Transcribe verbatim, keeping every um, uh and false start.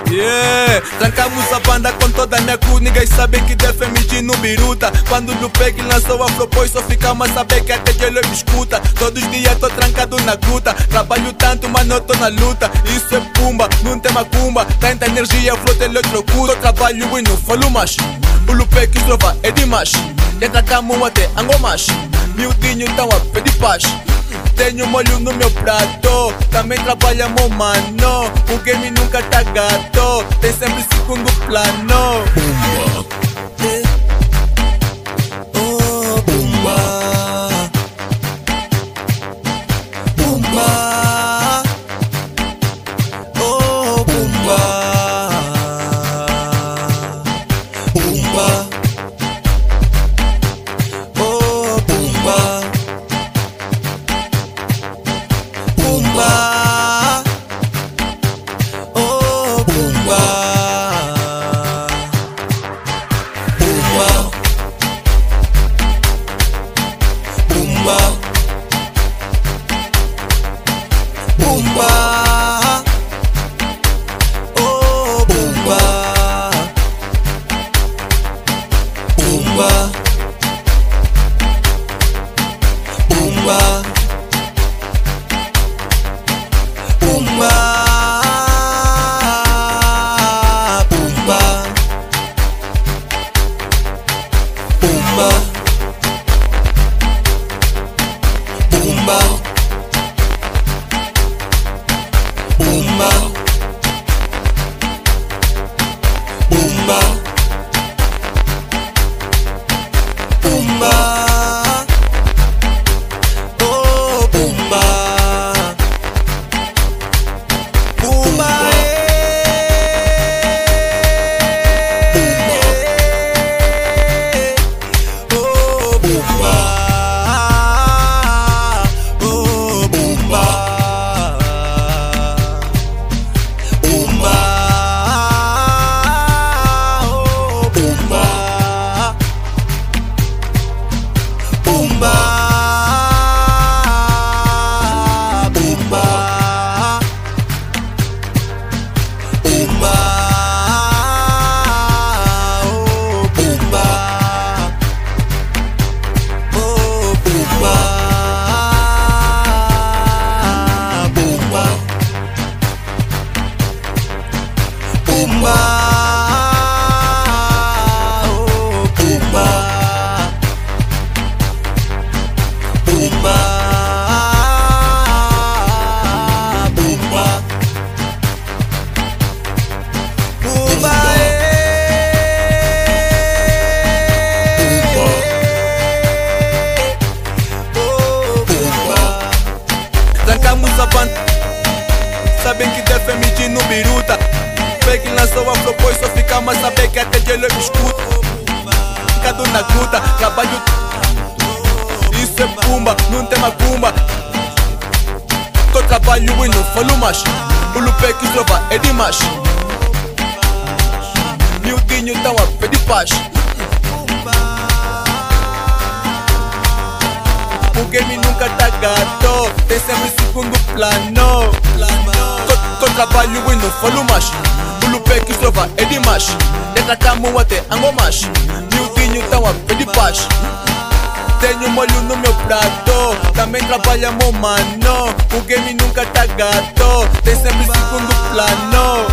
Yeah, trancamos a banda com toda a minha crew. Ninguém sabe que Def M G no biruta. Quando o Lupeg lançou a Flopoi, só ficamos a saber que até que ele me escuta. Todos os dias tô trancado na gruta. Trabalho tanto, mas não tô na luta. Isso é pumba, não tem macumba. Tanta energia, flota eletrocuta. Eu trabalho e não falo mais. O Lupeg que trova é demais. Entra camo até angomas. Miudinho tão a pedir paz. Tenho molho no meu prato, também trabalhamos mano. O game nunca tá gato, tem sempre segundo plano. Bumba, bumba, oh bumba, bumba, oh bumba. Bumba, oh bumba, bumba, bumba, bumba, oh bumba, bumba, bumba. Bumba, bumba, bumba, bumba, bumba, bumba, bumba, oh bumba. Bumba, oh bumba, oh bumba, bumba, oh bumba, bumba, bumba. Bumba, oh bumba, oh bumba, bumba, bumba, oh bumba, bumba, bumba. Bumba, oh bumba. Trancamos a banda, sabem que Def M G no biruta. Peguem lançou a Flopoi, só ficamos a saber que até que ele me escuta. Ficado na gruta, trabalho. Isso é pumba, não tem macumba. Tô trabalho e não falo mais. O Lupeg que trova é demais. Miudinho tão a pedir paz. O game nunca tá gato, tem sempre segundo plano. Tô, tô trabalho e não falo mais. O Lupeg que trova é demais. Entra camo até angomas. Miudinho tão a pedir paz. Tenho molho no meu prato, também trabalhamos mano. O game nunca tá gato, tem sempre segundo plano.